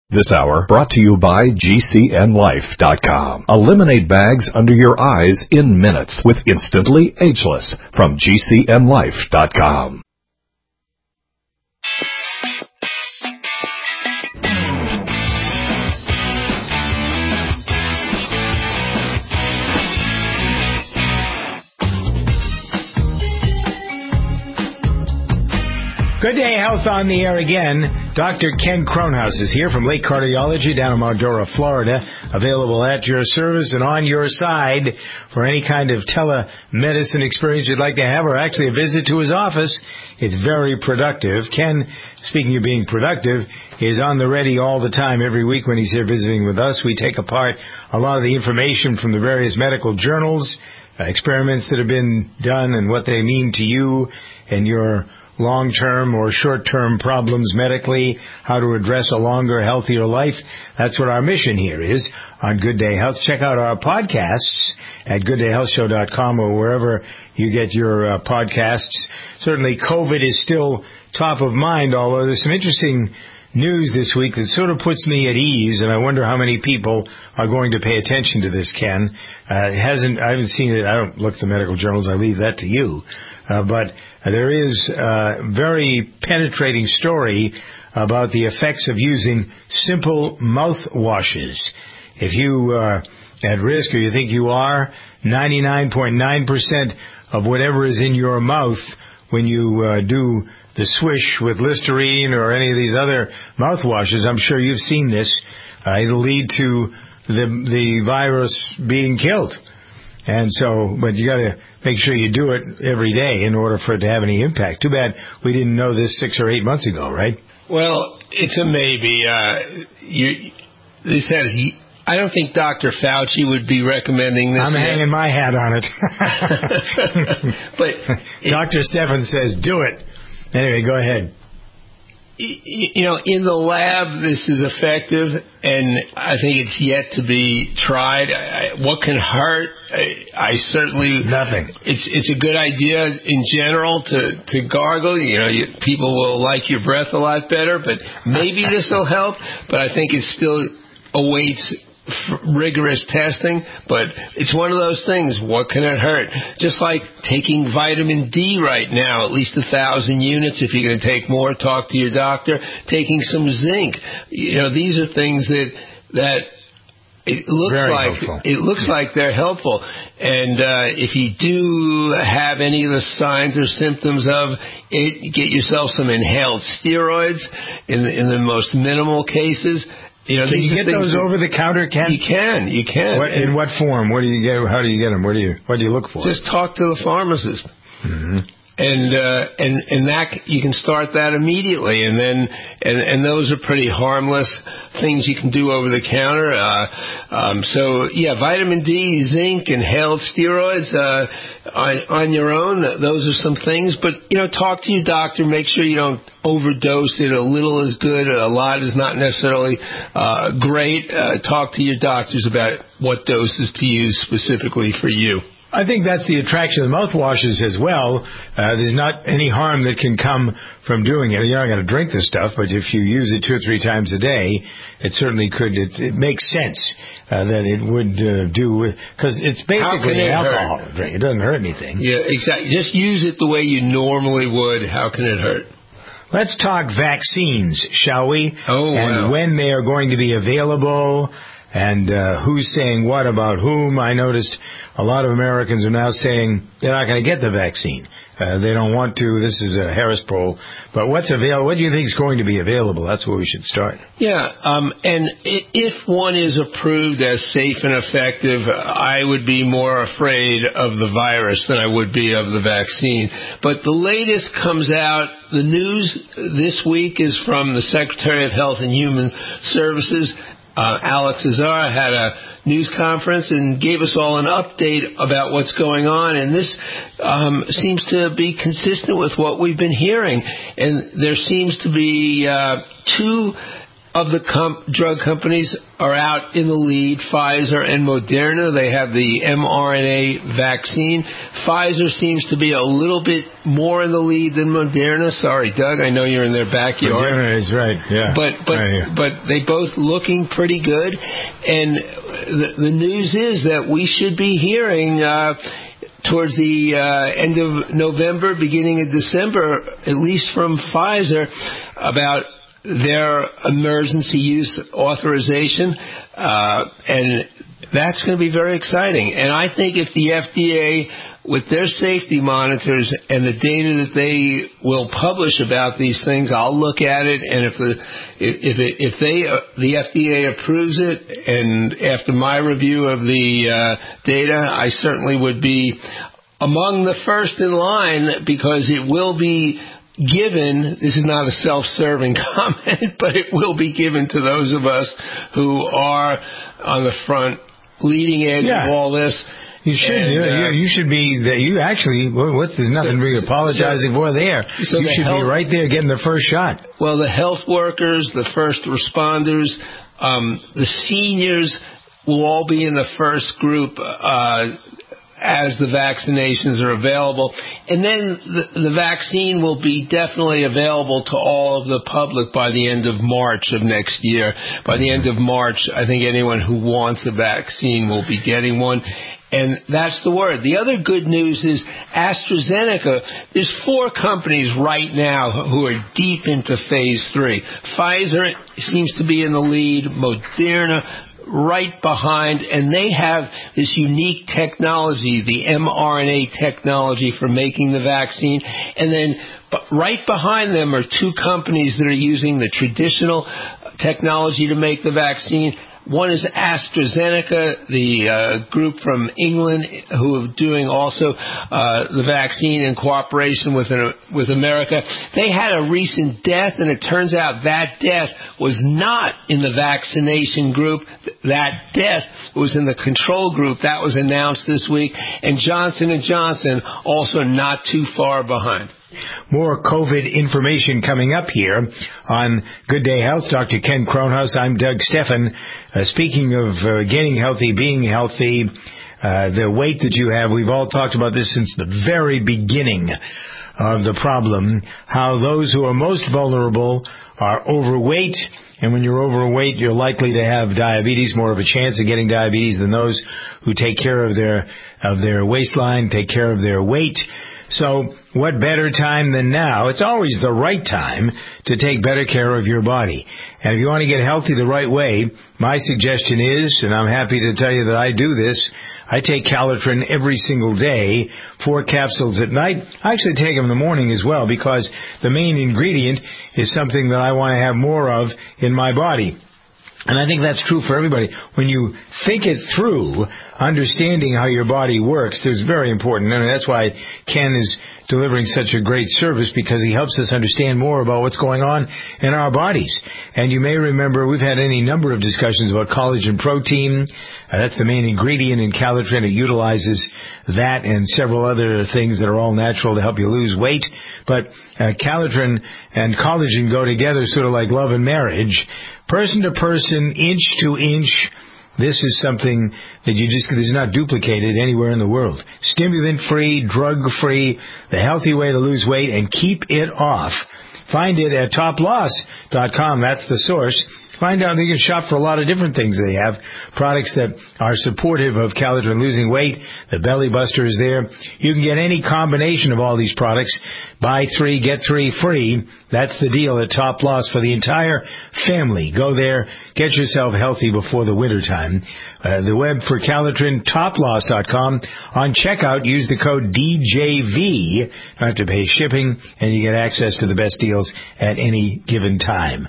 This hour brought to you by GCNLife.com. Eliminate bags under your eyes in minutes with Instantly Ageless from GCNLife.com. Good Day Health on the air again. Dr. Ken Kronhaus is here from Lake Cardiology down in Mildura, Florida. Available at your service and on your side for any kind of telemedicine experience you'd like to have, or actually a visit to his office. It's very productive. Ken, speaking of being productive, is on the ready all the time. Every week when he's here visiting with us, we take apart a lot of the information from the various medical journals, experiments that have been done and what they mean to you and your long-term or short-term problems medically, how to address a longer, healthier life. That's what our mission here is on Good Day Health. Check out our podcasts at gooddayhealthshow.com or wherever you get your podcasts. Certainly COVID is still top of mind, although there's some interesting news this week that sort of puts me at ease, and I wonder how many people are going to pay attention to this, Ken. I haven't seen it. I don't look at the medical journals. I leave that to you. But there is a very penetrating story about the effects of using simple mouthwashes. If you are at risk, or you think you are, 99.9% of whatever is in your mouth when you do the swish with Listerine or any of these other mouthwashes, I'm sure you've seen this, it'll lead to the virus being killed. And so, but you got to make sure you do it every day in order for it to have any impact. Too bad we didn't know this 6 or 8 months ago, right? Well, it's a maybe. I don't think Dr. Fauci would be recommending this. I'm hanging my hat on it. But Dr. Stephan says, do it. Anyway, go ahead. You know, in the lab, this is effective, and I think it's yet to be tried. What can hurt? I certainly nothing. It's a good idea in general to gargle. You know, people will like your breath a lot better, but maybe this will help. But I think it still awaits rigorous testing, but it's one of those things. What can it hurt? Just like taking vitamin D right now, at least 1,000 units. If you're going to take more, talk to your doctor. Taking some zinc. You know, these are things that it looks like they're helpful. And if you do have any of the signs or symptoms of it, get yourself some inhaled steroids in the most minimal cases. You know, can you get those over the counter, Ken? You can. In what form? What do you get? How do you get them? What do you look for? Just talk to the pharmacist. Mm-hmm. And that you can start that immediately, and those are pretty harmless things you can do over the counter. So yeah, vitamin D, zinc, inhaled steroids on your own. Those are some things, but you know, talk to your doctor. Make sure you don't overdose it. A little is good. A lot is not necessarily great. Talk to your doctors about what doses to use specifically for you. I think that's the attraction of the mouthwashes as well. There's not any harm that can come from doing it. You're not going to drink the stuff, but if you use it 2 or 3 times a day, it certainly could. It makes sense that it would do, because it's basically an alcohol drink. It doesn't hurt anything. Yeah, exactly. Just use it the way you normally would. How can it hurt? Let's talk vaccines, shall we? Oh, wow. And when they are going to be available, and who's saying what about whom. I noticed a lot of Americans are now saying they're not going to get the vaccine. They don't want to. This is a Harris poll. But what's available? What do you think is going to be available? That's where we should start. Yeah, and if one is approved as safe and effective, I would be more afraid of the virus than I would be of the vaccine. But the latest comes out. The news this week is from the Secretary of Health and Human Services. Alex Azar had a news conference and gave us all an update about what's going on, and this seems to be consistent with what we've been hearing. And there seems to be 2 of the drug companies are out in the lead. Pfizer and Moderna, they have the mRNA vaccine. Pfizer seems to be a little bit more in the lead than Moderna. Sorry, Doug, I know you're in their backyard. Moderna is right, yeah. But they both looking pretty good. And the news is that we should be hearing towards the end of November, beginning of December, at least from Pfizer, about their emergency use authorization, and that's going to be very exciting. And I think if the FDA, with their safety monitors and the data that they will publish about these things, I'll look at it, and if the FDA approves it, and after my review of the data, I certainly would be among the first in line, because it will be given, this is not a self-serving comment, but it will be given to those of us who are on the front leading edge of all this. You should. You should be. You actually. There's nothing really apologizing for there. So you should be right there getting the first shot. Well, the health workers, the first responders, the seniors will all be in the first group as the vaccinations are available. And then the vaccine will be definitely available to all of the public by the end of March of next year. By the end of March, I think anyone who wants a vaccine will be getting one. And that's the word. The other good news is AstraZeneca. There's 4 companies right now who are deep into phase 3. Pfizer seems to be in the lead. Moderna right behind, and they have this unique technology, the mRNA technology for making the vaccine. And then right behind them are 2 companies that are using the traditional technology to make the vaccine. One is AstraZeneca, the group from England who are doing also the vaccine in cooperation with America. They had a recent death, and it turns out that death was not in the vaccination group. That death was in the control group. That was announced this week. And Johnson & Johnson also not too far behind. More COVID information coming up here on Good Day Health. Dr. Ken Kronhaus, I'm Doug Steffen. Speaking of getting healthy, being healthy, the weight that you have, we've all talked about this since the very beginning of the problem, how those who are most vulnerable are overweight, and when you're overweight, you're likely to have diabetes, more of a chance of getting diabetes than those who take care of their waistline, take care of their weight. So what better time than now? It's always the right time to take better care of your body. And if you want to get healthy the right way, my suggestion is, and I'm happy to tell you that I do this, I take Calitrin every single day, 4 capsules at night. I actually take them in the morning as well, because the main ingredient is something that I want to have more of in my body. And I think that's true for everybody. When you think it through, understanding how your body works is very important. And that's why Ken is delivering such a great service, because he helps us understand more about what's going on in our bodies. And you may remember we've had any number of discussions about collagen protein. That's the main ingredient in Calitrin. It utilizes that and several other things that are all natural to help you lose weight. But Calitrin and collagen go together sort of like love and marriage. Person to person, inch to inch, this is something that is not duplicated anywhere in the world. Stimulant-free, drug-free, the healthy way to lose weight and keep it off. Find it at toploss.com. That's the source. Find out, you can shop for a lot of different things. They have products that are supportive of Calitrin losing weight. The Belly Buster is there. You can get any combination of all these products. Buy 3, get 3 free. That's the deal at Top Loss for the entire family. Go there. Get yourself healthy before the winter time. The web for Calitrin, toploss.com. On checkout, use the code DJV. You don't have to pay shipping, and you get access to the best deals at any given time.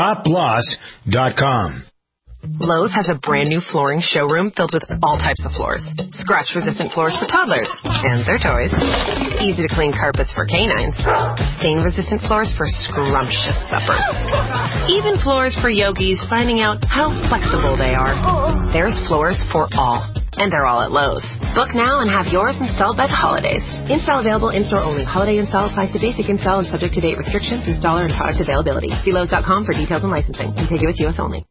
Toploss.com. Lowe's has a brand new flooring showroom filled with all types of floors. Scratch-resistant floors for toddlers and their toys. Easy-to-clean carpets for canines. Stain-resistant floors for scrumptious suppers. Even floors for yogis finding out how flexible they are. There's floors for all. And they're all at Lowe's. Book now and have yours installed by the holidays. Install available, in-store only. Holiday install applies to basic install and subject to date restrictions, installer, and product availability. See Lowe's.com for details and licensing. Contiguous U.S. only.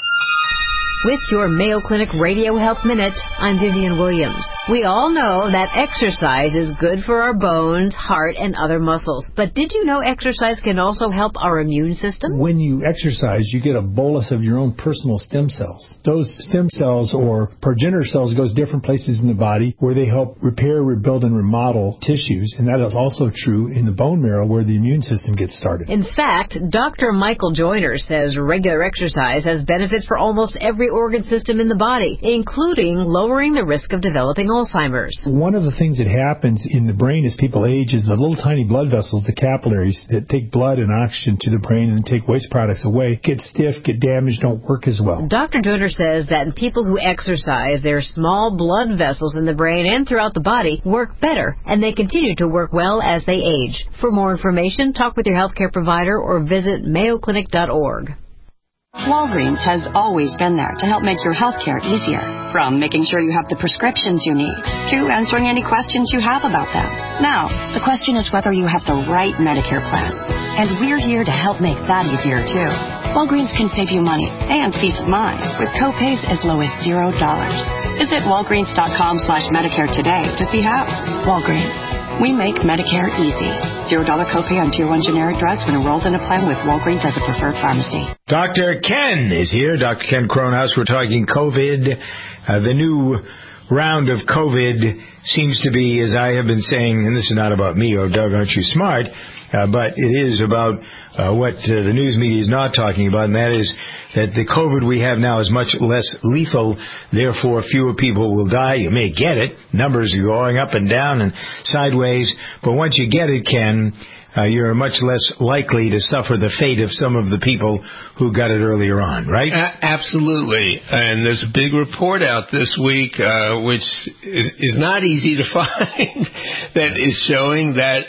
With your Mayo Clinic Radio Health Minute, I'm Vivian Williams. We all know that exercise is good for our bones, heart, and other muscles. But did you know exercise can also help our immune system? When you exercise, you get a bolus of your own personal stem cells. Those stem cells, or progenitor cells, goes different places in the body where they help repair, rebuild, and remodel tissues. And that is also true in the bone marrow where the immune system gets started. In fact, Dr. Michael Joyner says regular exercise has benefits for almost every organ system in the body, including lowering the risk of developing Alzheimer's. One of the things that happens in the brain as people age is the little tiny blood vessels, the capillaries, that take blood and oxygen to the brain and take waste products away, get stiff, get damaged, don't work as well. Dr. Joyner says that in people who exercise, their small blood vessels in the brain and throughout the body work better, and they continue to work well as they age. For more information, talk with your healthcare provider or visit mayoclinic.org. Walgreens has always been there to help make your health care easier. From making sure you have the prescriptions you need to answering any questions you have about them. Now, the question is whether you have the right Medicare plan. And we're here to help make that easier, too. Walgreens can save you money and peace of mind with copays as low as $0. Visit walgreens.com/Medicare today to see how. Walgreens. We make Medicare easy. $0 copay on Tier 1 generic drugs when enrolled in a plan with Walgreens as a preferred pharmacy. Dr. Ken is here. Dr. Ken Kronhaus. We're talking COVID. The new round of COVID seems to be, as I have been saying, and this is not about me or Doug, aren't you smart, but it is about what the news media is not talking about, and that is that the COVID we have now is much less lethal, therefore fewer people will die. You may get it. Numbers are going up and down and sideways, but once you get it, Ken, you're much less likely to suffer the fate of some of the people who got it earlier on, right? Absolutely. And there's a big report out this week, which is not easy to find, that is showing that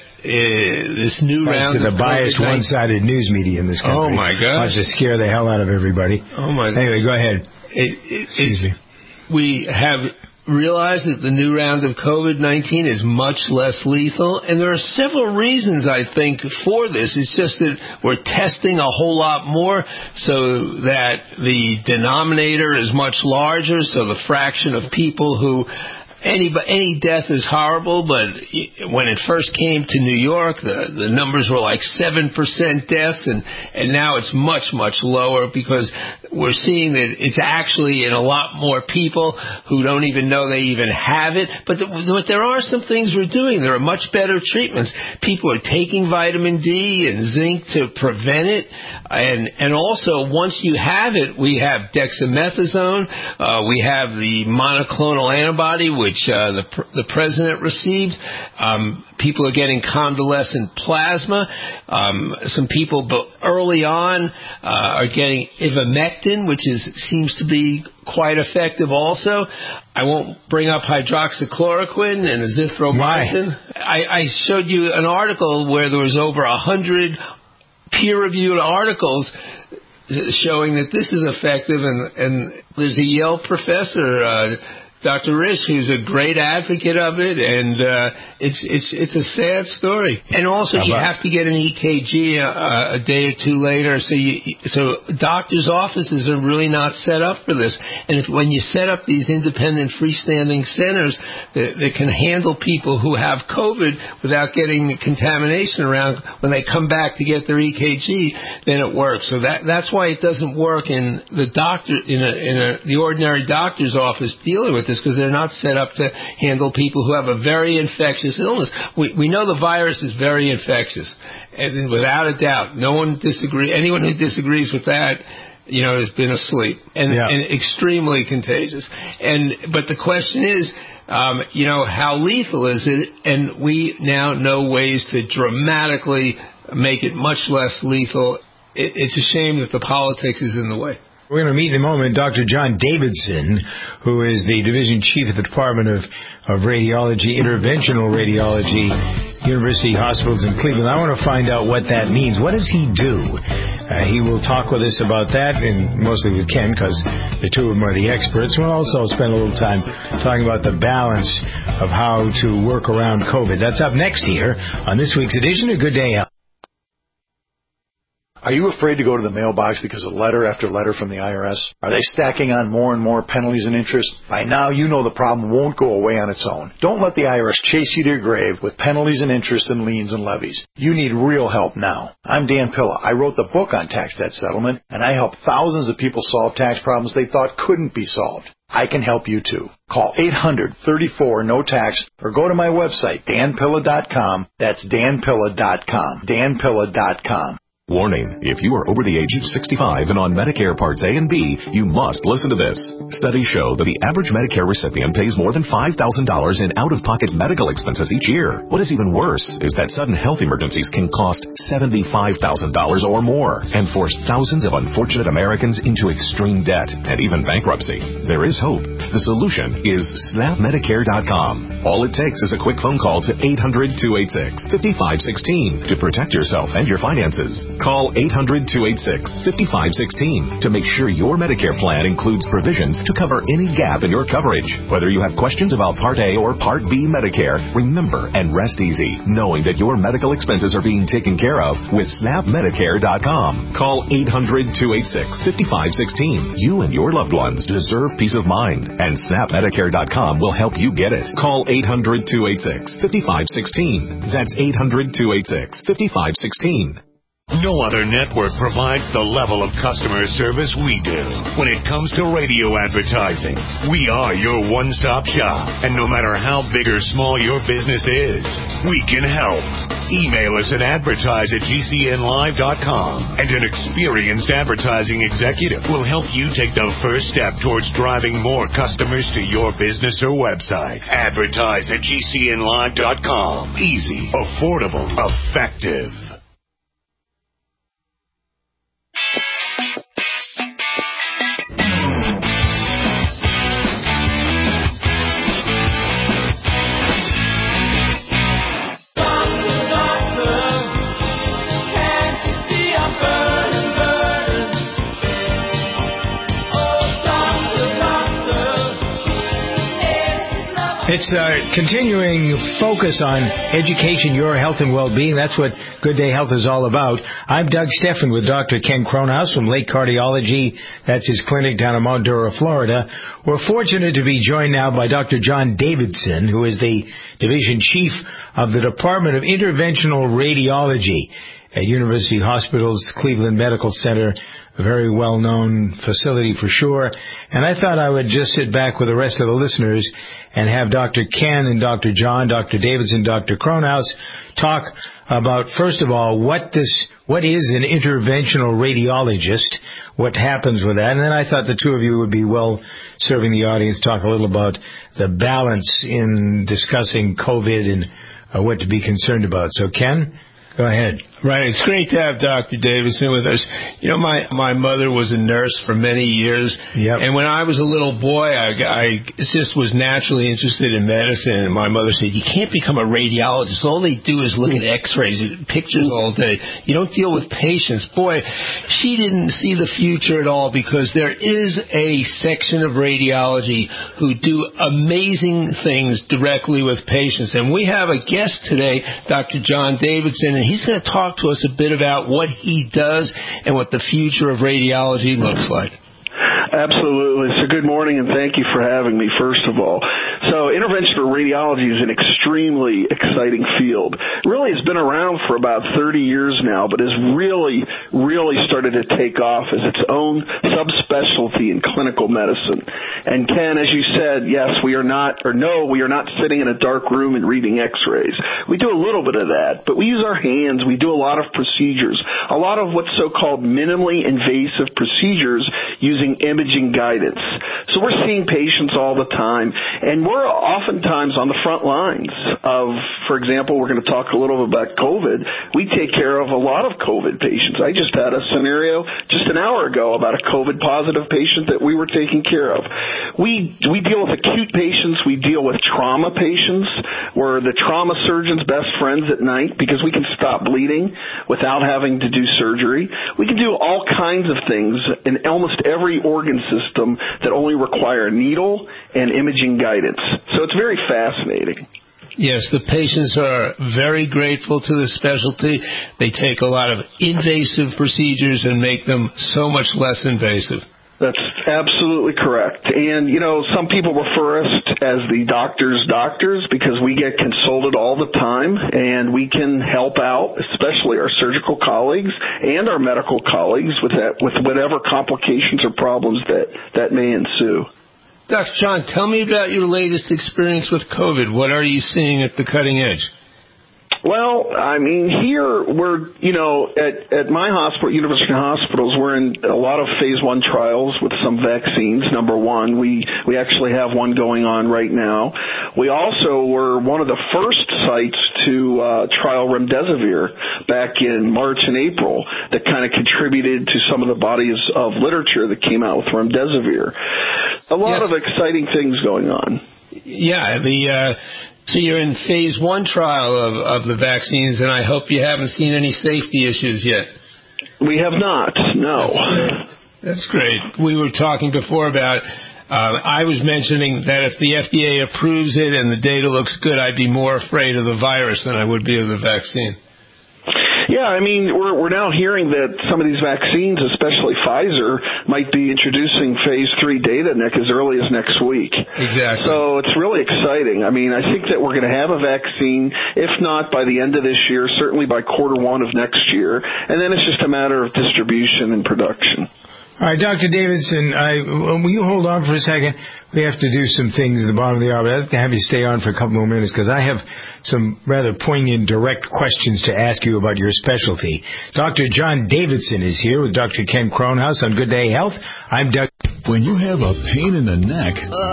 this new round of the biased, COVID-19 one-sided news media in this country. Oh, my God. Wants to scare the hell out of everybody. Oh, my God. Anyway, go ahead. Excuse me. We have realized that the new round of COVID-19 is much less lethal, and there are several reasons, I think, for this. It's just that we're testing a whole lot more so that the denominator is much larger, so the fraction of people who... Any death is horrible, but when it first came to New York, the numbers were like 7% deaths, and now it's much, much lower because we're seeing that it's actually in a lot more people who don't even know they even have it. But there are some things we're doing. There are much better treatments. People are taking vitamin D and zinc to prevent it, and also once you have it, we have dexamethasone, we have the monoclonal antibody, which the president received. People are getting convalescent plasma. Some people early on are getting ivermectin, which seems to be quite effective also. I won't bring up hydroxychloroquine and azithromycin. I showed you an article where there was over 100 peer-reviewed articles showing that this is effective, and there's a Yale professor, Dr. Risch, who's a great advocate of it, and it's a sad story. And also, you have to get an EKG a day or two later, so doctors' offices are really not set up for this. And when you set up these independent freestanding centers that can handle people who have COVID without getting the contamination around, when they come back to get their EKG, then it works. So that's why it doesn't work in the the ordinary doctor's office dealing with this, because they're not set up to handle people who have a very infectious illness. We know the virus is very infectious, and without a doubt, anyone who disagrees with that, has been asleep, and extremely contagious. But the question is, how lethal is it? And we now know ways to dramatically make it much less lethal. It's a shame that the politics is in the way. We're going to meet in a moment Dr. John Davidson, who is the Division Chief of the Department of Radiology, Interventional Radiology University Hospitals in Cleveland. I want to find out what that means. What does he do? He will talk with us about that, and mostly with Ken, because the two of them are the experts. We'll also spend a little time talking about the balance of how to work around COVID. That's up next here on this week's edition of Good Day Health. Are you afraid to go to the mailbox because of letter after letter from the IRS? Are they stacking on more and more penalties and interest? By now, you know the problem won't go away on its own. Don't let the IRS chase you to your grave with penalties and interest and liens and levies. You need real help now. I'm Dan Pilla. I wrote the book on tax debt settlement, and I help thousands of people solve tax problems they thought couldn't be solved. I can help you too. Call 800-34-NO-TAX or go to my website, danpilla.com. That's danpilla.com. danpilla.com. Warning, if you are over the age of 65 and on Medicare Parts A and B, you must listen to this. Studies show that the average Medicare recipient pays more than $5,000 in out-of-pocket medical expenses each year. What is even worse is that sudden health emergencies can cost $75,000 or more and force thousands of unfortunate Americans into extreme debt and even bankruptcy. There is hope. The solution is SnapMedicare.com. All it takes is a quick phone call to 800-286-5516 to protect yourself and your finances. Call 800-286-5516 to make sure your Medicare plan includes provisions to cover any gap in your coverage. Whether you have questions about Part A or Part B Medicare, remember and rest easy knowing that your medical expenses are being taken care of with SnapMedicare.com. Call 800-286-5516. You and your loved ones deserve peace of mind, and SnapMedicare.com will help you get it. Call 800-286-5516. That's 800-286-5516. No other network provides the level of customer service we do. When it comes to radio advertising, we are your one-stop shop. And no matter how big or small your business is, we can help. Email us at advertise@gcnlive.com, and an experienced advertising executive will help you take the first step towards driving more customers to your business or website. Advertise@gcnlive.com. Easy, affordable, effective. It's a continuing focus on education, your health, and well-being. That's what Good Day Health is all about. I'm Doug Steffen with Dr. Ken Kronhaus from Lake Cardiology. That's his clinic down in Mount Dora, Florida. We're fortunate to be joined now by Dr. John Davidson, who is the Division Chief of the Department of Interventional Radiology at University Hospitals Cleveland Medical Center, a very well-known facility for sure. And I thought I would just sit back with the rest of the listeners and have Dr. Ken and Dr. John, Dr. Davidson, Dr. Kronhaus talk about, first of all, what is an interventional radiologist, what happens with that. And then I thought the two of you would be well serving the audience, talk a little about the balance in discussing COVID and what to be concerned about. So, Ken, go ahead. Right. It's great to have Dr. Davidson with us. You know, my mother was a nurse for many years. Yep. And when I was a little boy, I just was naturally interested in medicine. And my mother said, you can't become a radiologist. All they do is look at x-rays and pictures all day. You don't deal with patients. Boy, she didn't see the future at all, because there is a section of radiology who do amazing things directly with patients. And we have a guest today, Dr. John Davidson, and he's going to talk to us a bit about what he does and what the future of radiology looks like. Absolutely. So good morning, and thank you for having me, first of all. So interventional radiology is an extremely exciting field. Really, it's been around for about 30 years now, but has really started to take off as its own subspecialty in clinical medicine. And Ken, as you said, yes, we are not sitting in a dark room and reading x-rays. We do a little bit of that, but we use our hands. We do a lot of procedures, a lot of what's so-called minimally invasive procedures using imaging guidance. So we're seeing patients all the time, and we're oftentimes on the front lines of, for example, we're going to talk a little bit about COVID. We take care of a lot of COVID patients. I just had a scenario just an hour ago about a COVID positive patient that we were taking care of. We deal with acute patients. We deal with trauma patients. We're the trauma surgeon's best friends at night because we can stop bleeding without having to do surgery. We can do all kinds of things in almost every organ system that only require needle and imaging guidance. So it's very fascinating. Yes, the patients are very grateful to the specialty. They take a lot of invasive procedures and make them so much less invasive. That's absolutely correct. And, some people refer us as the doctor's doctors because we get consulted all the time, and we can help out, especially our surgical colleagues and our medical colleagues with whatever complications or problems that may ensue. Dr. John, tell me about your latest experience with COVID. What are you seeing at the cutting edge? Well, I mean, here we're, at my hospital, University Hospitals, we're in a lot of phase 1 trials with some vaccines. Number one, we actually have one going on right now. We also were one of the first sites to trial remdesivir back in March and April that kind of contributed to some of the bodies of literature that came out with remdesivir. A lot of exciting things going on. Yeah, so you're in phase 1 trial of the vaccines, and I hope you haven't seen any safety issues yet. We have not, no. That's great. We were talking before about, I was mentioning that if the FDA approves it and the data looks good, I'd be more afraid of the virus than I would be of the vaccine. Yeah, I mean, we're now hearing that some of these vaccines, especially Pfizer, might be introducing phase 3 data as early as next week. Exactly. So it's really exciting. I mean, I think that we're going to have a vaccine, if not by the end of this year, certainly by quarter 1 of next year, and then it's just a matter of distribution and production. All right, Dr. Davidson, will you hold on for a second? We have to do some things at the bottom of the hour, but I'd like to have you stay on for a couple more minutes because I have some rather poignant, direct questions to ask you about your specialty. Dr. John Davidson is here with Dr. Ken Kronhaus on Good Day Health. I'm Doug. When you have a pain in the neck,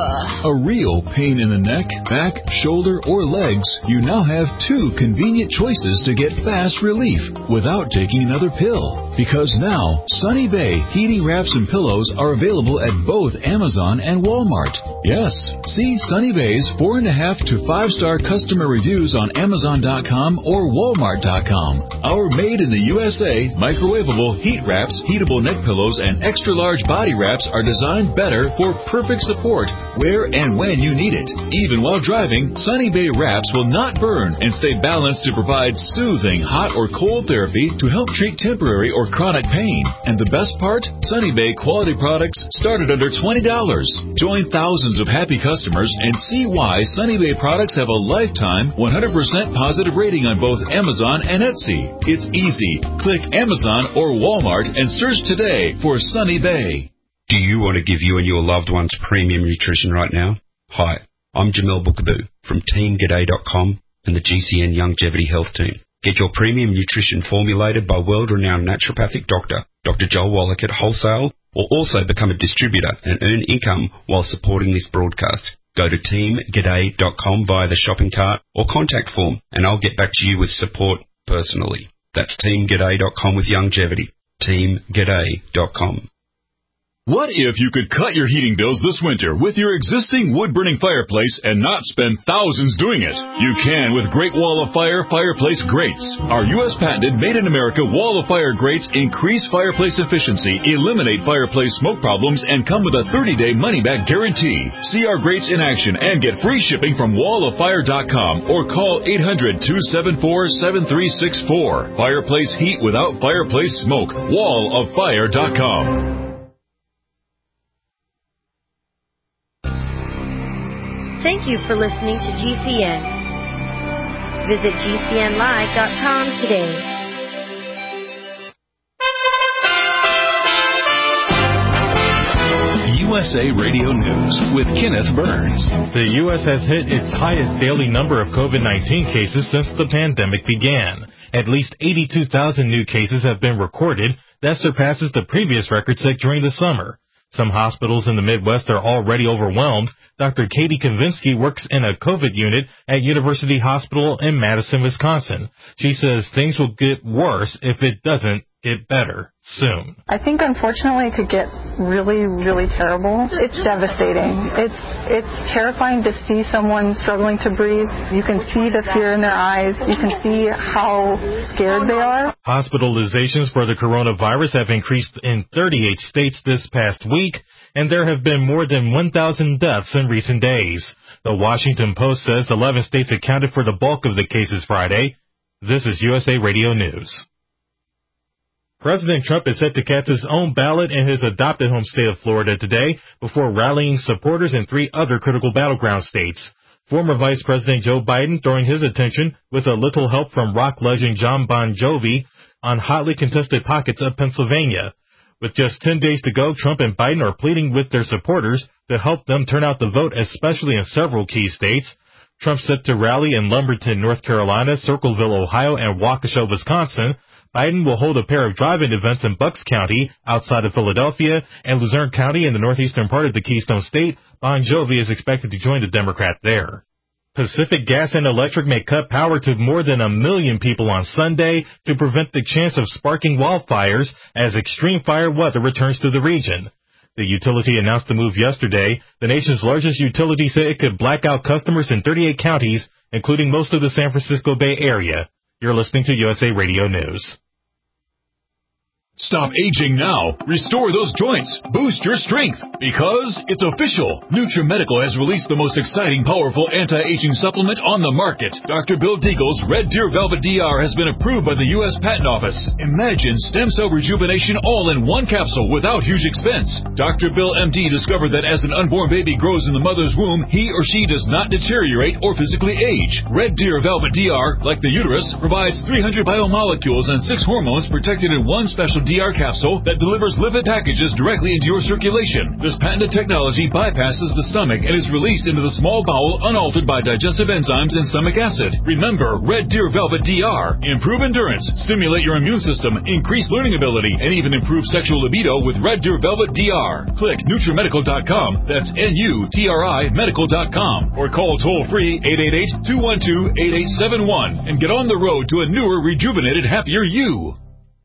a real pain in the neck, back, shoulder, or legs, you now have 2 convenient choices to get fast relief without taking another pill. Because now, Sunny Bay heating wraps and pillows are available at both Amazon and Walmart. Yes, see Sunny Bay's 4.5 to 5-star customer reviews on Amazon.com or Walmart.com. Our made in the USA microwavable heat wraps, heatable neck pillows, and extra-large body wraps are designed better for perfect support where and when you need it. Even while driving, Sunny Bay wraps will not burn and stay balanced to provide soothing hot or cold therapy to help treat temporary or chronic pain. And the best part? Sunny Bay quality products start at under $20. Join thousands of happy customers and see why Sunny Bay products have a lifetime 100% positive rating on both Amazon and Etsy. It's easy. Click Amazon or Walmart and search today for Sunny Bay. Do you want to give you and your loved ones premium nutrition right now? Hi, I'm Jamel Bookaboo from TeamGaday.com and the GCN Longevity Health Team. Get your premium nutrition formulated by world-renowned naturopathic doctor, Dr. Joel Wallach at Wholesale, or also become a distributor and earn income while supporting this broadcast. Go to TeamGaday.com via the shopping cart or contact form, and I'll get back to you with support personally. That's TeamGaday.com with longevity. TeamGaday.com. What if you could cut your heating bills this winter with your existing wood-burning fireplace and not spend thousands doing it? You can with Great Wall of Fire fireplace grates. Our U.S. patented made-in-America Wall of Fire grates increase fireplace efficiency, eliminate fireplace smoke problems, and come with a 30-day money-back guarantee. See our grates in action and get free shipping from walloffire.com or call 800-274-7364. Fireplace heat without fireplace smoke. walloffire.com. Thank you for listening to GCN. Visit GCNlive.com today. USA Radio News with Kenneth Burns. The U.S. has hit its highest daily number of COVID-19 cases since the pandemic began. At least 82,000 new cases have been recorded. That surpasses the previous record set during the summer. Some hospitals in the Midwest are already overwhelmed. Dr. Katie Konvinsky works in a COVID unit at University Hospital in Madison, Wisconsin. She says things will get worse if it doesn't get better soon. I think, unfortunately, it could get really, really terrible. It's devastating. It's terrifying to see someone struggling to breathe. You can see the fear in their eyes. You can see how scared they are. Hospitalizations for the coronavirus have increased in 38 states this past week, and there have been more than 1,000 deaths in recent days. The Washington Post says 11 states accounted for the bulk of the cases Friday. This is USA Radio News. President Trump is set to cast his own ballot in his adopted home state of Florida today before rallying supporters in 3 other critical battleground states. Former Vice President Joe Biden throwing his attention, with a little help from rock legend Jon Bon Jovi, on hotly contested pockets of Pennsylvania. With just 10 days to go, Trump and Biden are pleading with their supporters to help them turn out the vote, especially in several key states. Trump's set to rally in Lumberton, North Carolina, Circleville, Ohio, and Waukesha, Wisconsin. Biden will hold a pair of drive-in events in Bucks County, outside of Philadelphia, and Luzerne County in the northeastern part of the Keystone State. Bon Jovi is expected to join the Democrat there. Pacific Gas and Electric may cut power to more than 1 million people on Sunday to prevent the chance of sparking wildfires as extreme fire weather returns to the region. The utility announced the move yesterday. The nation's largest utility said it could black out customers in 38 counties, including most of the San Francisco Bay Area. You're listening to USA Radio News. Stop aging now. Restore those joints. Boost your strength. Because it's official. NutriMedical has released the most exciting, powerful anti-aging supplement on the market. Dr. Bill Deagle's Red Deer Velvet DR has been approved by the U.S. Patent Office. Imagine stem cell rejuvenation all in one capsule without huge expense. Dr. Bill MD discovered that as an unborn baby grows in the mother's womb, he or she does not deteriorate or physically age. Red Deer Velvet DR, like the uterus, provides 300 biomolecules and 6 hormones protected in one special DR capsule that delivers lipid packages directly into your circulation. This patented technology bypasses the stomach and is released into the small bowel unaltered by digestive enzymes and stomach acid. Remember, Red Deer Velvet DR. Improve endurance, stimulate your immune system, increase learning ability, and even improve sexual libido with Red Deer Velvet DR. Click NutriMedical.com, that's NUTRI Medical.com, or call toll-free 888-212-8871 and get on the road to a newer, rejuvenated, happier you.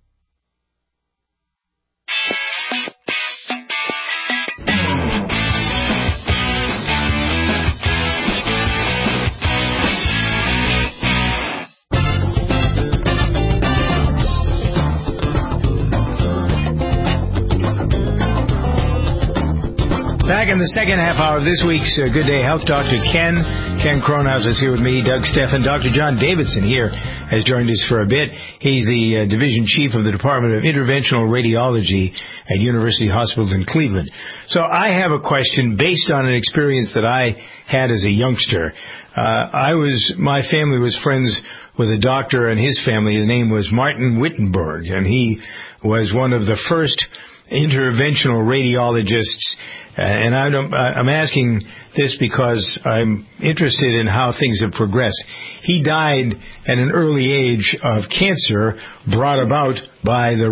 Back in the second half hour of this week's Good Day Health, Dr. Ken Kronhaus is here with me, Doug Steffen. Dr. John Davidson here has joined us for a bit. He's the Division Chief of the Department of Interventional Radiology at University Hospitals in Cleveland. So I have a question based on an experience that I had as a youngster. My family was friends with a doctor and his family. His name was Martin Wittenberg, and he was one of the first interventional radiologists. And I'm asking this because I'm interested in how things have progressed. He died at an early age of cancer brought about by the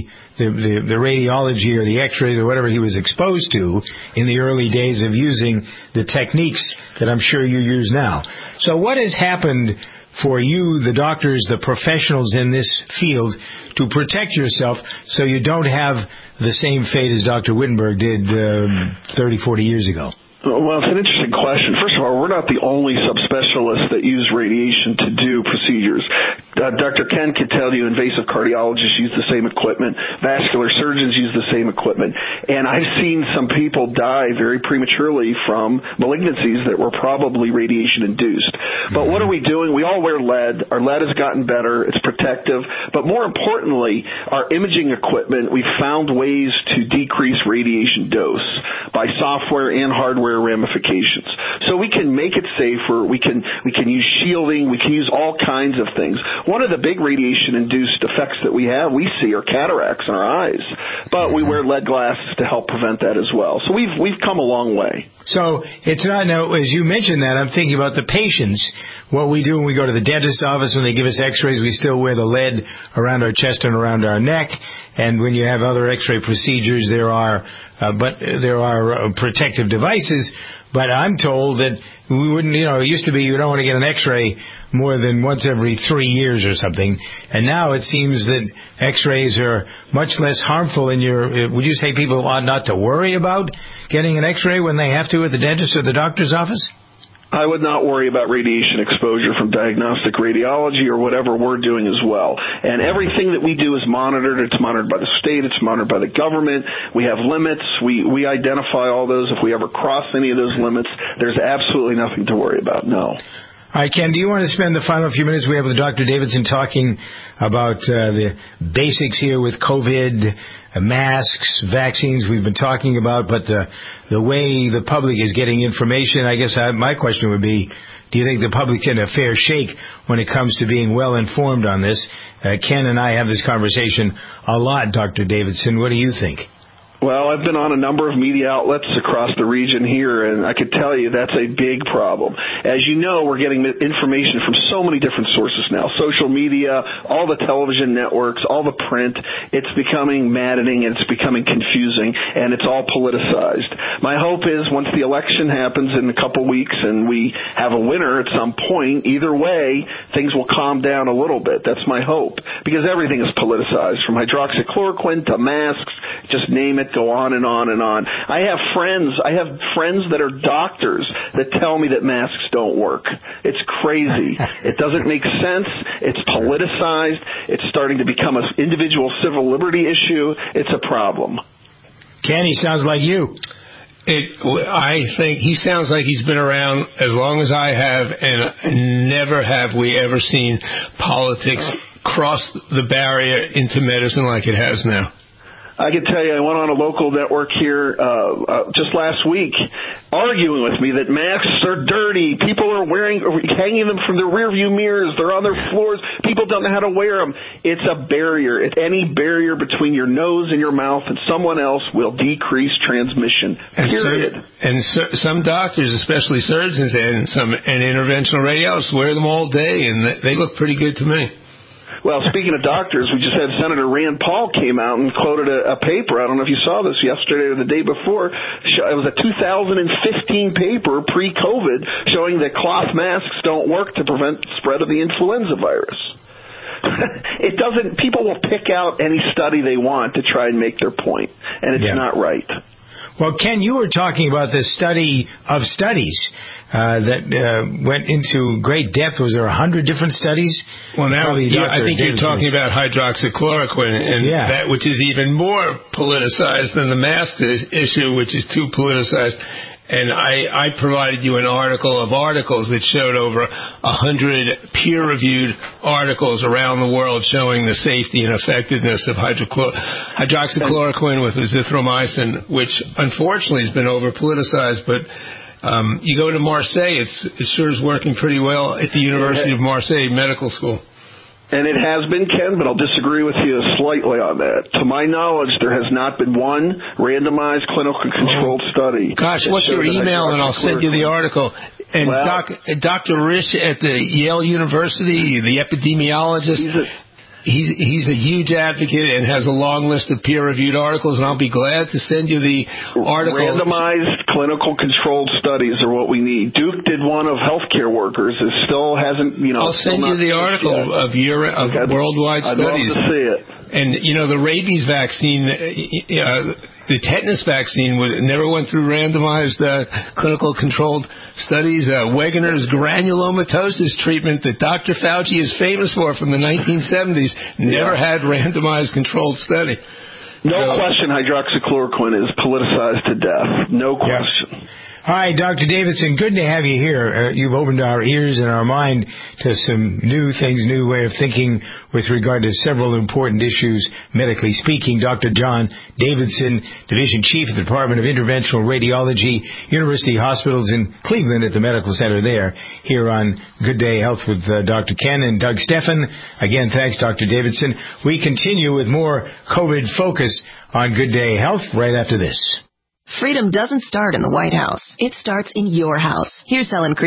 radiology or the x-rays or whatever he was exposed to in the early days of using the techniques that I'm sure you use now. So what has happened for you, the doctors, the professionals in this field, to protect yourself so you don't have the same fate as Dr. Wittenberg did 30, 40 years ago? Well, it's an interesting question. First of all, we're not the only subspecialists that use radiation to do procedures. Dr. Ken can tell you invasive cardiologists use the same equipment. Vascular surgeons use the same equipment. And I've seen some people die very prematurely from malignancies that were probably radiation-induced. But what are we doing? We all wear lead. Our lead has gotten better. It's protective. But more importantly, our imaging equipment, we've found ways to decrease radiation dose by software and hardware ramifications. So we can make it safer. We can use shielding. We can use all kinds of things. One of the big radiation-induced effects that we see are cataracts in our eyes. But we wear lead glasses to help prevent that as well. So we've come a long way. So it's not, now, as you mentioned that, I'm thinking about the patients. what we do when we go to the dentist's office, when they give us x-rays, we still wear the lead around our chest and around our neck. And when you have other x-ray procedures, there are protective devices. But I'm told that we wouldn't, it used to be you don't want to get an x-ray more than once every 3 years or something. And now it seems that x-rays are much less harmful would you say people ought not to worry about getting an x-ray when they have to at the dentist or the doctor's office? I would not worry about radiation exposure from diagnostic radiology or whatever we're doing as well. And everything that we do is monitored. It's monitored by the state. It's monitored by the government. We have limits. We identify all those. If we ever cross any of those limits, there's absolutely nothing to worry about, no. All right, Ken, do you want to spend the final few minutes we have with Dr. Davidson talking about the basics here with COVID, masks, vaccines we've been talking about, but the way the public is getting information? I guess my question would be, do you think the public get a fair shake when it comes to being well informed on this? Ken and I have this conversation a lot, Dr. Davidson. What do you think? Well, I've been on a number of media outlets across the region here, and I could tell you that's a big problem. As you know, we're getting information from so many different sources now. Social media, all the television networks, all the print. It's becoming maddening, and it's becoming confusing, and it's all politicized. My hope is once the election happens in a couple weeks and we have a winner at some point, either way, things will calm down a little bit. That's my hope, because everything is politicized, from hydroxychloroquine to masks, just name it. Go on and on and on. I have friends that are doctors that tell me that masks don't work. It's crazy. It doesn't make sense. It's politicized. It's starting to become an individual civil liberty issue. It's a problem. Ken, he sounds like you. I think he sounds like he's been around as long as I have, and never have we ever seen politics cross the barrier into medicine like it has now. I can tell you, I went on a local network here just last week arguing with me that masks are dirty. People are hanging them from their rearview mirrors. They're on their floors. People don't know how to wear them. It's a barrier. Any barrier between your nose and your mouth and someone else will decrease transmission, period. Some doctors, especially surgeons and interventional radiologists, wear them all day, and they look pretty good to me. Well, speaking of doctors, we just had Senator Rand Paul came out and quoted a paper. I don't know if you saw this yesterday or the day before. It was a 2015 paper pre-COVID showing that cloth masks don't work to prevent the spread of the influenza virus. People will pick out any study they want to try and make their point, and it's not right. Well, Ken, you were talking about the study of studies that went into great depth. Was there 100 different studies? Well, now I think you're talking about hydroxychloroquine, and that which is even more politicized than the mask issue, which is too politicized. And I provided you an article of articles that showed over 100 peer-reviewed articles around the world showing the safety and effectiveness of hydroxychloroquine with azithromycin, which unfortunately has been over-politicized. But you go to Marseille, it sure is working pretty well at the University of Marseille Medical School. And it has been, Ken, but I'll disagree with you slightly on that. To my knowledge, there has not been one randomized clinical controlled study. Gosh, what's your email, and I'll send you the article. And Dr. Risch at the Yale University, the epidemiologist, he's a huge advocate and has a long list of peer-reviewed articles, and I'll be glad to send you the article. Randomized clinical controlled studies are what we need. Duke did one of healthcare workers. It still hasn't, I'll send you the article of worldwide studies. I'd love to see it. And, the rabies vaccine, the tetanus vaccine never went through randomized clinical controlled studies. Wegener's granulomatosis treatment that Dr. Fauci is famous for from the 1970s never had randomized controlled study. No question hydroxychloroquine is politicized to death. No question. Yeah. Hi, Dr. Davidson. Good to have you here. You've opened our ears and our mind to some new things, new way of thinking with regard to several important issues, medically speaking. Dr. John Davidson, Division Chief of the Department of Interventional Radiology, University Hospitals in Cleveland at the Medical Center there, here on Good Day Health with Dr. Ken and Doug Steffen. Again, thanks, Dr. Davidson. We continue with more COVID focus on Good Day Health right after this. Freedom doesn't start in the White House. It starts in your house. Here's Helen Kriebel.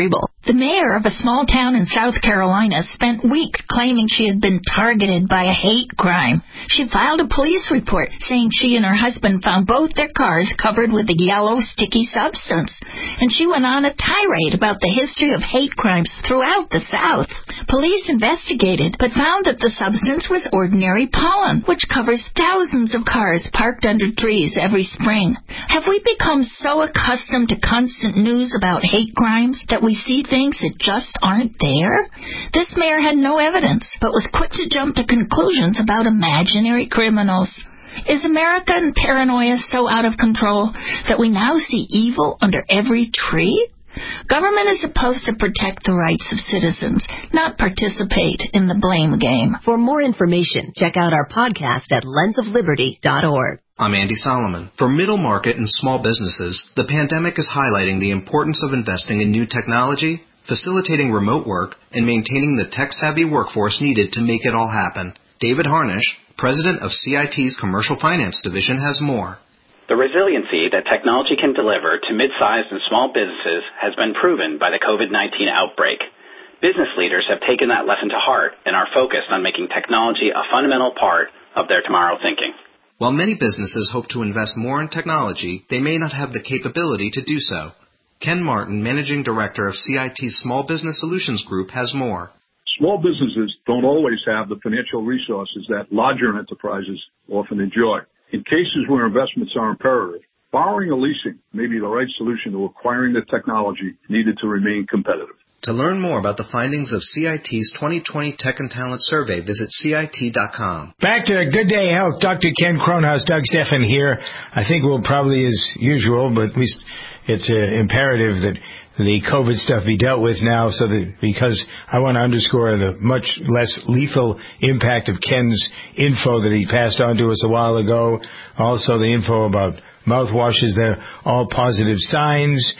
The mayor of a small town in South Carolina spent weeks claiming she had been targeted by a hate crime. She filed a police report saying she and her husband found both their cars covered with a yellow, sticky substance. And she went on a tirade about the history of hate crimes throughout the South. Police investigated, but found that the substance was ordinary pollen, which covers thousands of cars parked under trees every spring. Have we become so accustomed to constant news about hate crimes that we see things that just aren't there? This mayor had no evidence, but was quick to jump to conclusions about imaginary criminals. Is American paranoia so out of control that we now see evil under every tree? Government is supposed to protect the rights of citizens, not participate in the blame game. For more information, check out our podcast at lensofliberty.org. I'm Andy Solomon. For middle market and small businesses, the pandemic is highlighting the importance of investing in new technology, facilitating remote work, and maintaining the tech-savvy workforce needed to make it all happen. David Harnish, president of CIT's Commercial Finance Division, has more. The resiliency that technology can deliver to mid-sized and small businesses has been proven by the COVID-19 outbreak. Business leaders have taken that lesson to heart and are focused on making technology a fundamental part of their tomorrow thinking. While many businesses hope to invest more in technology, they may not have the capability to do so. Ken Martin, Managing Director of CIT's Small Business Solutions Group, has more. Small businesses don't always have the financial resources that larger enterprises often enjoy. In cases where investments are imperative, borrowing or leasing may be the right solution to acquiring the technology needed to remain competitive. To learn more about the findings of CIT's 2020 Tech and Talent Survey, visit CIT.com. Back to Good Day Health. Dr. Ken Kronhaus, Doug Stephan here. I think we'll probably, as usual, but at least it's imperative that the COVID stuff be dealt with now, so that, because I want to underscore the much less lethal impact of Ken's info that he passed on to us a while ago. Also the info about mouthwashes, they're all positive signs.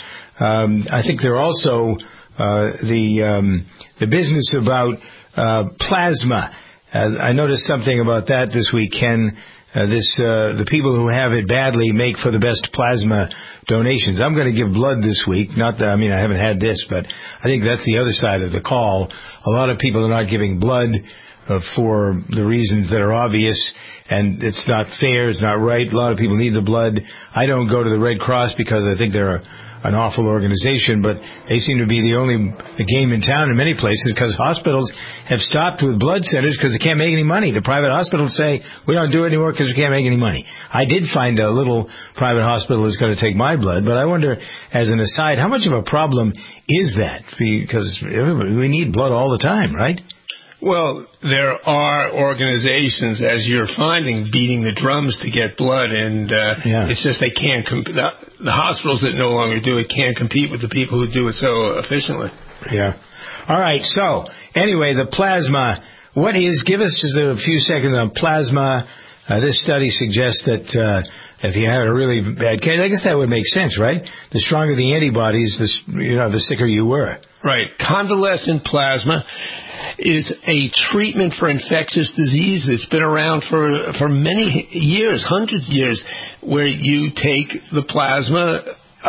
I think they're also the business about plasma. I noticed something about that this week, Ken. The people who have it badly make for the best plasma donations. I'm going to give blood this week. Not that, I haven't had this, but I think that's the other side of the call. A lot of people are not giving blood for the reasons that are obvious, and it's not fair, it's not right. A lot of people need the blood. I don't go to the Red Cross because I think they're an awful organization, but they seem to be the only game in town in many places, because hospitals have stopped with blood centers because they can't make any money. The private hospitals say, we don't do it anymore because we can't make any money. I did find a little private hospital that's going to take my blood, but I wonder, as an aside, how much of a problem is that? Because we need blood all the time, right? Well, there are organizations, as you're finding, beating the drums to get blood, and it's just they can't. The hospitals that no longer do it can't compete with the people who do it so efficiently. Yeah. All right. So anyway, the plasma. What is? Give us just a few seconds on plasma. This study suggests that if you had a really bad case, I guess that would make sense, right? The stronger the antibodies, the sicker you were. Right. Convalescent plasma is a treatment for infectious disease that's been around for many years, hundreds of years, where you take the plasma,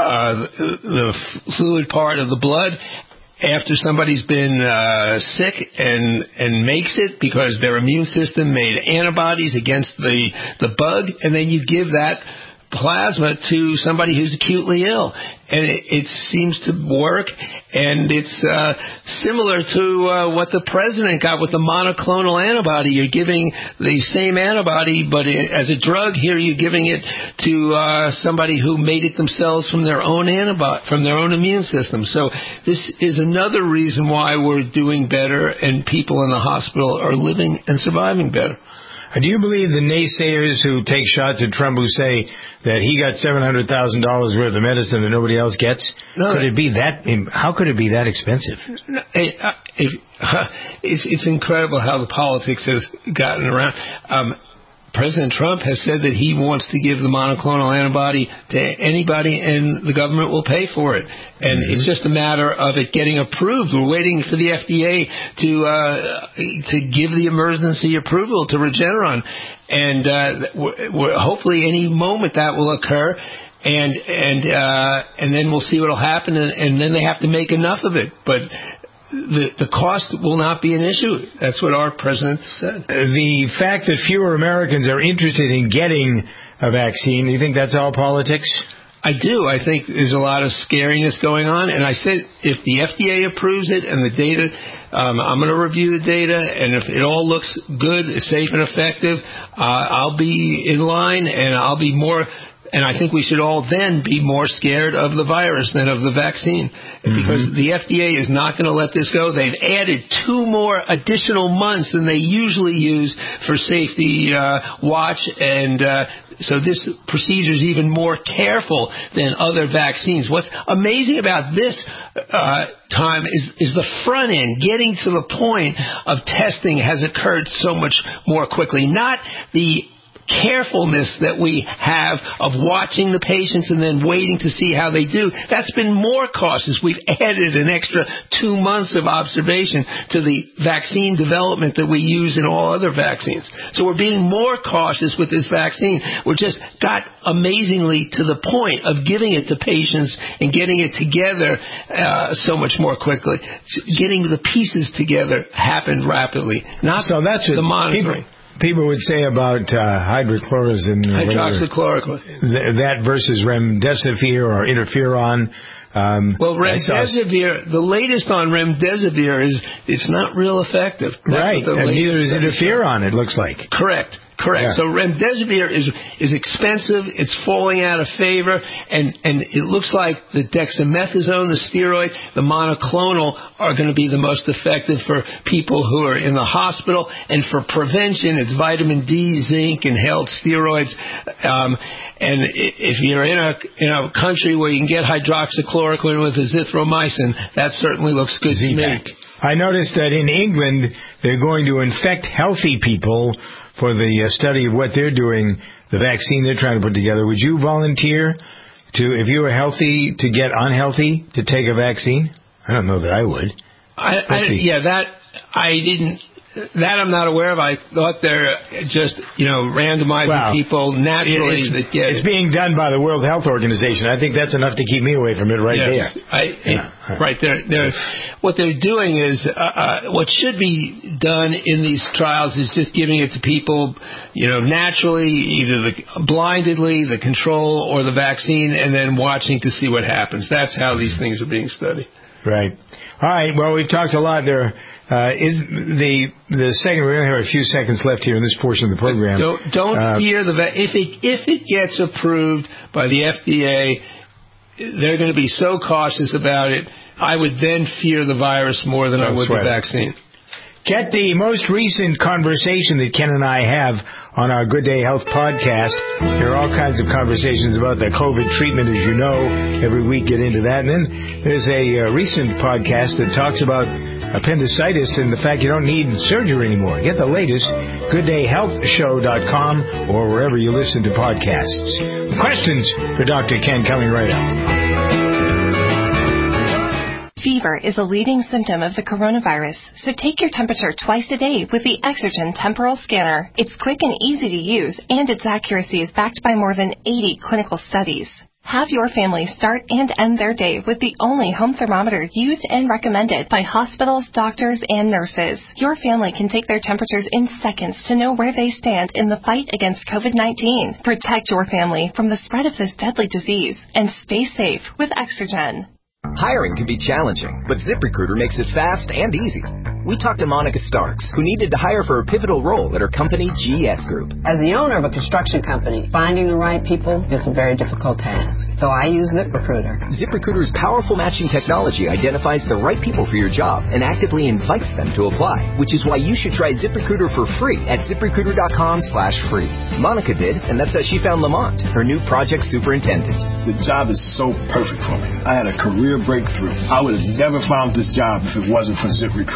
the fluid part of the blood, after somebody's been sick and makes it because their immune system made antibodies against the bug, and then you give that plasma to somebody who's acutely ill, and it seems to work, and it's similar to what the president got with the monoclonal antibody. You're giving the same antibody, but as a drug. Here you're giving it to somebody who made it themselves from their own antibody, from their own immune system. So this is another reason why we're doing better, and people in the hospital are living and surviving better. Do you believe the naysayers who take shots at Trump, who say that he got $700,000 worth of medicine that nobody else gets? No. Could it be that? How could it be that expensive? No, it's incredible how the politics has gotten around. President Trump has said that he wants to give the monoclonal antibody to anybody, and the government will pay for it. And it's just a matter of it getting approved. We're waiting for the FDA to give the emergency approval to Regeneron. And hopefully any moment that will occur. and then we'll see what will happen, and then they have to make enough of it. But the cost will not be an issue. That's what our president said. The fact that fewer Americans are interested in getting a vaccine, do you think that's all politics? I do. I think there's a lot of scariness going on. And I said if the FDA approves it and the data, I'm going to review the data. And if it all looks good, safe and effective, I'll be in line and I'll be more. And I think we should all then be more scared of the virus than of the vaccine. Because the FDA is not going to let this go. They've added 2 more additional months than they usually use for safety watch. And so this procedure is even more careful than other vaccines. What's amazing about this time is the front end. Getting to the point of testing has occurred so much more quickly. Not the carefulness that we have of watching the patients and then waiting to see how they do. That's been more cautious. We've added an extra 2 months of observation to the vaccine development that we use in all other vaccines. So we're being more cautious with this vaccine. We're just got amazingly to the point of giving it to patients and getting it together so much more quickly. Getting the pieces together happened rapidly. Not so that's the monitoring. People would say about hydrochloroquine, that versus remdesivir or interferon. Well, remdesivir, the latest on remdesivir is it's not real effective. Right, and neither is interferon, it looks like. Correct. Yeah. So remdesivir is expensive. It's falling out of favor, and it looks like the dexamethasone, the steroid, the monoclonal are going to be the most effective for people who are in the hospital. And for prevention, it's vitamin D, zinc, inhaled steroids. And if you're in a country where you can get hydroxychloroquine with azithromycin, that certainly looks good to me. I noticed that in England, they're going to infect healthy people for the study of what they're doing, the vaccine they're trying to put together. Would you volunteer if you were healthy, to get unhealthy to take a vaccine? I don't know that I would. That I'm not aware of. I thought they're just, randomizing people naturally that get it. It's being done by the World Health Organization. I think that's enough to keep me away from it there. Right. What they're doing is, what should be done in these trials is just giving it to people, naturally, either blindedly, the control or the vaccine, and then watching to see what happens. That's how these things are being studied. Right. All right. Well, we've talked a lot there. Is the second? We only have a few seconds left here in this portion of the program. Don't fear if it gets approved by the FDA, they're going to be so cautious about it. I would then fear the virus more than I would the vaccine. Get the most recent conversation that Ken and I have on our Good Day Health podcast. There are all kinds of conversations about the COVID treatment, as you know. Every week get into that. And then there's a recent podcast that talks about appendicitis and the fact you don't need surgery anymore. Get the latest, gooddayhealthshow.com or wherever you listen to podcasts. Questions for Dr. Ken coming right up. Fever is a leading symptom of the coronavirus, so take your temperature twice a day with the Exergen Temporal Scanner. It's quick and easy to use, and its accuracy is backed by more than 80 clinical studies. Have your family start and end their day with the only home thermometer used and recommended by hospitals, doctors, and nurses. Your family can take their temperatures in seconds to know where they stand in the fight against COVID-19. Protect your family from the spread of this deadly disease and stay safe with Exergen. Hiring can be challenging, but ZipRecruiter makes it fast and easy. We talked to Monica Starks, who needed to hire for a pivotal role at her company, GS Group. As the owner of a construction company, finding the right people is a very difficult task. So I use ZipRecruiter. ZipRecruiter's powerful matching technology identifies the right people for your job and actively invites them to apply, which is why you should try ZipRecruiter for free at ZipRecruiter.com/free. Monica did, and that's how she found Lamont, her new project superintendent. The job is so perfect for me. I had a career breakthrough. I would have never found this job if it wasn't for ZipRecruiter.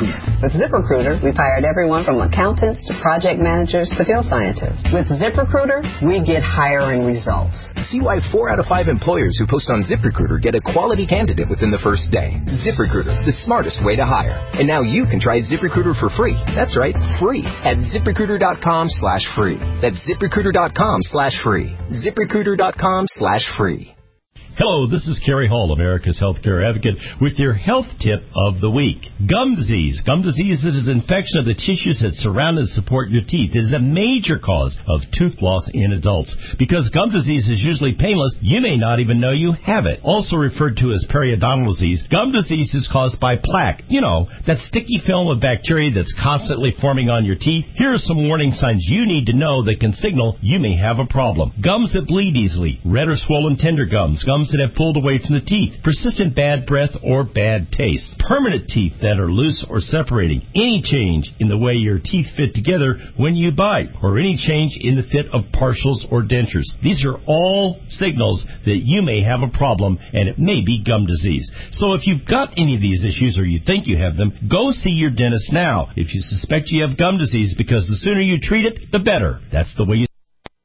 With ZipRecruiter, we've hired everyone from accountants to project managers to field scientists. With ZipRecruiter, we get hiring results. See why 4 out of 5 employers who post on ZipRecruiter get a quality candidate within the first day. ZipRecruiter, the smartest way to hire. And now you can try ZipRecruiter for free. That's right, free at ZipRecruiter.com/free. That's ZipRecruiter.com/free. ZipRecruiter.com/free. Hello, this is Kerry Hall, America's Healthcare Advocate, with your health tip of the week. Gum disease. Gum disease is an infection of the tissues that surround and support your teeth. It is a major cause of tooth loss in adults. Because gum disease is usually painless, you may not even know you have it. Also referred to as periodontal disease, gum disease is caused by plaque. You know, that sticky film of bacteria that's constantly forming on your teeth. Here are some warning signs you need to know that can signal you may have a problem. Gums that bleed easily, red or swollen tender gums, gums that have pulled away from the teeth, persistent bad breath or bad taste, permanent teeth that are loose or separating, any change in the way your teeth fit together when you bite, or any change in the fit of partials or dentures. These are all signals that you may have a problem, and it may be gum disease. So if you've got any of these issues or you think you have them, go see your dentist now if you suspect you have gum disease, because the sooner you treat it, the better. That's the way you...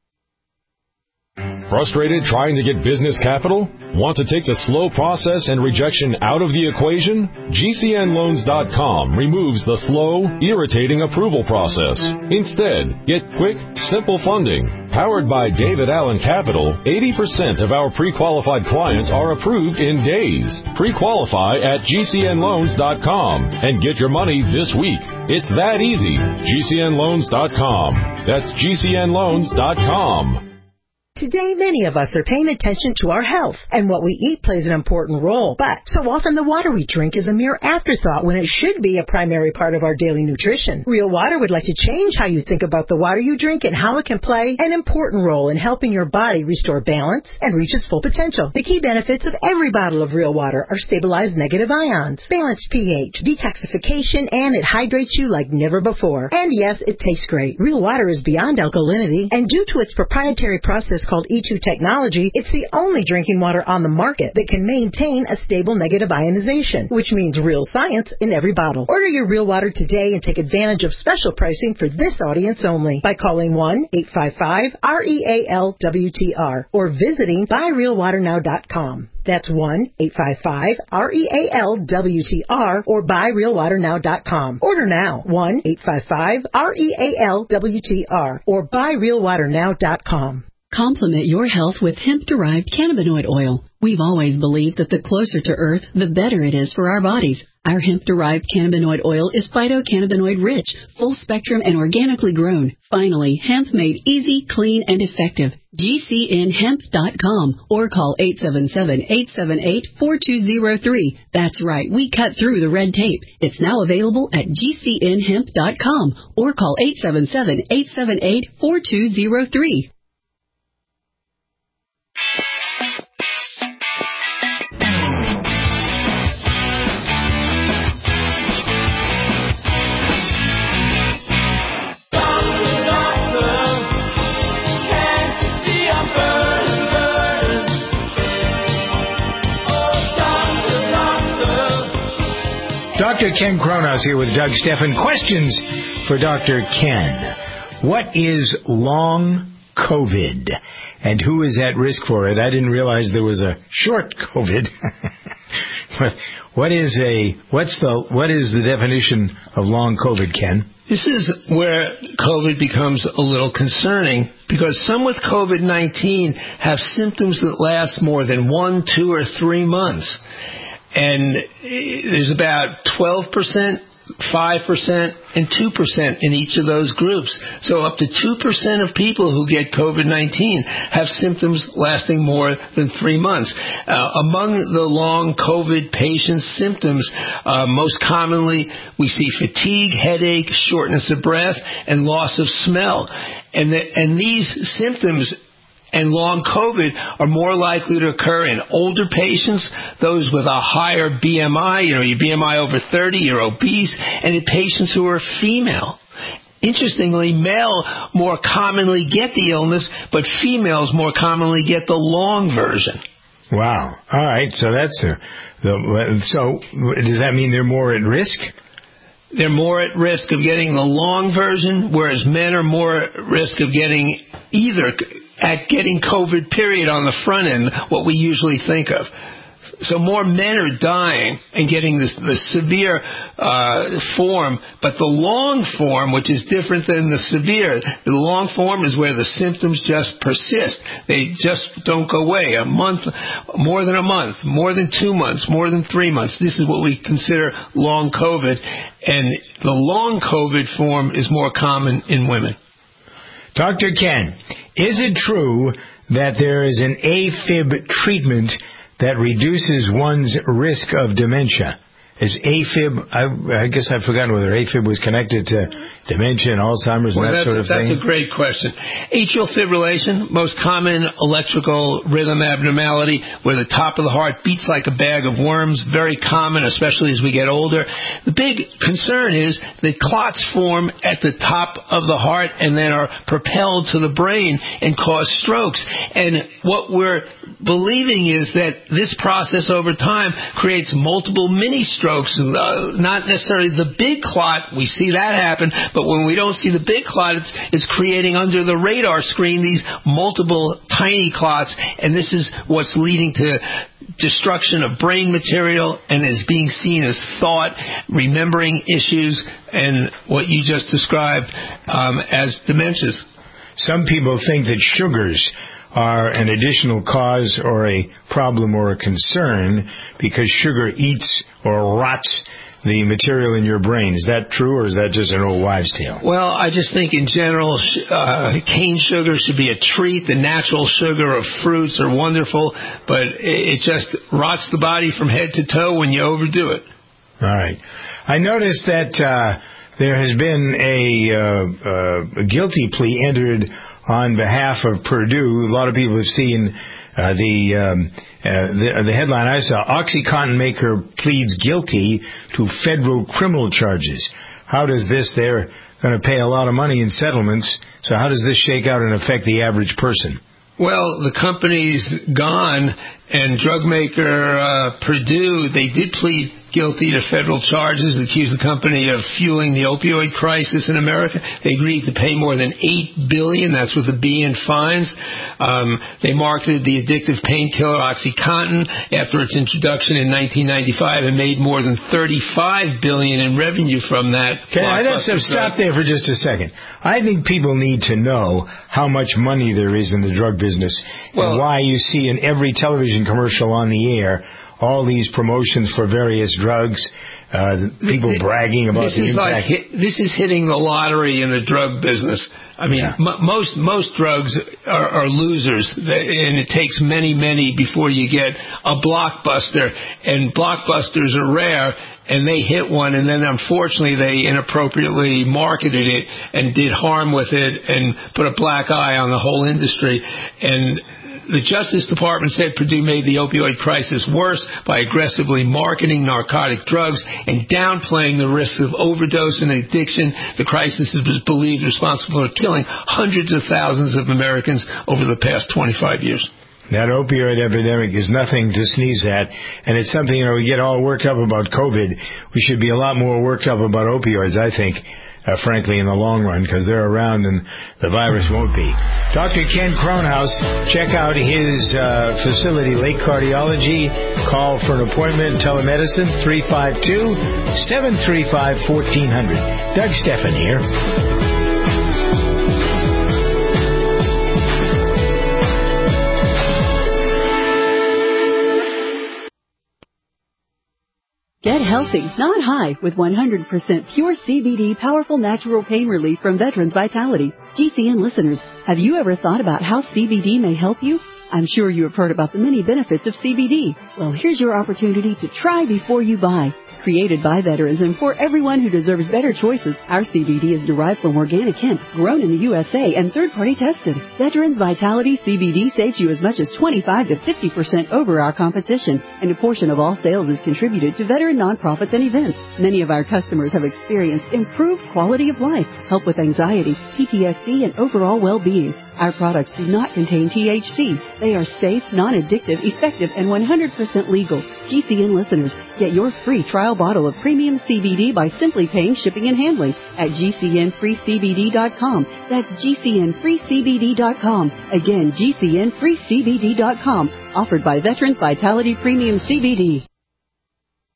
Frustrated trying to get business capital? Want to take the slow process and rejection out of the equation? GCNLoans.com removes the slow, irritating approval process. Instead, get quick, simple funding. Powered by David Allen Capital, 80% of our pre-qualified clients are approved in days. Pre-qualify at GCNLoans.com and get your money this week. It's that easy. GCNLoans.com. That's GCNLoans.com. Today, many of us are paying attention to our health, and what we eat plays an important role. But so often the water we drink is a mere afterthought when it should be a primary part of our daily nutrition. Real Water would like to change how you think about the water you drink and how it can play an important role in helping your body restore balance and reach its full potential. The key benefits of every bottle of Real Water are stabilized negative ions, balanced pH, detoxification, and it hydrates you like never before. And yes, it tastes great. Real Water is beyond alkalinity, and due to its proprietary process called E2 technology, it's the only drinking water on the market that can maintain a stable negative ionization, which means real science in every bottle. Order your Real Water today and take advantage of special pricing for this audience only by calling 1-855-REALWTR or visiting buyrealwaternow.com. That's 1-855-REALWTR or buyrealwaternow.com. Order now, 1-855-REALWTR or buyrealwaternow.com. Complement your health with hemp-derived cannabinoid oil. We've always believed that the closer to Earth, the better it is for our bodies. Our hemp-derived cannabinoid oil is phytocannabinoid-rich, full-spectrum, and organically grown. Finally, hemp made easy, clean, and effective. GCNHemp.com or call 877-878-4203. That's right, we cut through the red tape. It's now available at GCNHemp.com or call 877-878-4203. Dr. Ken Kronos here with Doug Steffen. Questions for Dr. Ken. What is long COVID, and who is at risk for it? I didn't realize there was a short COVID. What is the definition of long COVID, Ken? This is where COVID becomes a little concerning, because some with COVID-19 have symptoms that last more than 1, 2, or 3 months. And there's about 12%, 5%, and 2% in each of those groups. So up to 2% of people who get COVID-19 have symptoms lasting more than 3 months. Among the long COVID patients' symptoms, most commonly we see fatigue, headache, shortness of breath, and loss of smell. And these symptoms and long COVID are more likely to occur in older patients, those with a higher BMI, your BMI over 30, you're obese, and in patients who are female. Interestingly, male more commonly get the illness, but females more commonly get the long version. Wow. All right. So so does that mean they're more at risk? they're more at risk of getting the long version, whereas men are more at risk of getting getting COVID period on the front end, what we usually think of. So more men are dying and getting the severe form, but the long form, which is different than the severe, the long form is where the symptoms just persist. They just don't go away. A month, more than a month, more than 2 months, more than 3 months. This is what we consider long COVID, and the long COVID form is more common in women. Dr. Ken, is it true that there is an AFib treatment that reduces one's risk of dementia? Is AFib, I guess I've forgotten whether AFib was connected to dementia and Alzheimer's and that sort of thing. That's a great question. Atrial fibrillation, most common electrical rhythm abnormality where the top of the heart beats like a bag of worms, very common, especially as we get older. The big concern is that clots form at the top of the heart and then are propelled to the brain and cause strokes. And what we're believing is that this process over time creates multiple mini strokes, not necessarily the big clot. We see that happen, but when we don't see the big clot, it's creating under the radar screen these multiple tiny clots, and this is what's leading to destruction of brain material and is being seen as thought, remembering issues, and what you just described as dementias. Some people think that sugars are an additional cause or a problem or a concern because sugar eats or rots the material in your brain. Is that true, or is that just an old wives' tale? Well, I just think in general, cane sugar should be a treat. The natural sugar of fruits are wonderful, but it just rots the body from head to toe when you overdo it. All right. I noticed that there has been a guilty plea entered on behalf of Purdue. A lot of people have seen the headline I saw: OxyContin maker pleads guilty to federal criminal charges. How does this? They're going to pay a lot of money in settlements. So how does this shake out and affect the average person? Well, the company's gone, and drug maker Purdue, they did plead guilty to federal charges, accused the company of fueling the opioid crisis in America. They agreed to pay more than $8 billion, that's with a B, in fines. They marketed the addictive painkiller OxyContin after its introduction in 1995 and made more than $35 billion in revenue from that. Okay, let's stop there for just a second. I think people need to know how much money there is in the drug business, and why you see in every television commercial on the air all these promotions for various drugs, people bragging about the impact. This is hitting the lottery in the drug business. I mean, most drugs are losers, and it takes many before you get a blockbuster, and blockbusters are rare, and they hit one, and then unfortunately they inappropriately marketed it and did harm with it and put a black eye on the whole industry. And the Justice Department said Purdue made the opioid crisis worse by aggressively marketing narcotic drugs and downplaying the risks of overdose and addiction. The crisis is believed responsible for killing hundreds of thousands of Americans over the past 25 years. That opioid epidemic is nothing to sneeze at, and it's something, we get all worked up about COVID. We should be a lot more worked up about opioids, I think. Frankly, in the long run, because they're around and the virus won't be. Dr. Ken Kronhaus, check out his facility, Lake Cardiology. Call for an appointment, telemedicine, 352-735-1400. Doug Stephan here. Get healthy, not high, with 100% pure CBD powerful natural pain relief from Veterans Vitality. GCN listeners, have you ever thought about how CBD may help you? I'm sure you have heard about the many benefits of CBD. Well, here's your opportunity to try before you buy. Created by veterans and for everyone who deserves better choices, our CBD is derived from organic hemp, grown in the USA and third-party tested. Veterans Vitality CBD saves you as much as 25 to 50% over our competition, and a portion of all sales is contributed to veteran nonprofits and events. Many of our customers have experienced improved quality of life, help with anxiety, PTSD, and overall well-being. Our products do not contain THC. They are safe, non-addictive, effective, and 100% legal. GCN listeners, get your free trial bottle of premium CBD by simply paying shipping and handling at GCNFreeCBD.com. That's GCNFreeCBD.com. Again, GCNFreeCBD.com. Offered by Veterans Vitality Premium CBD.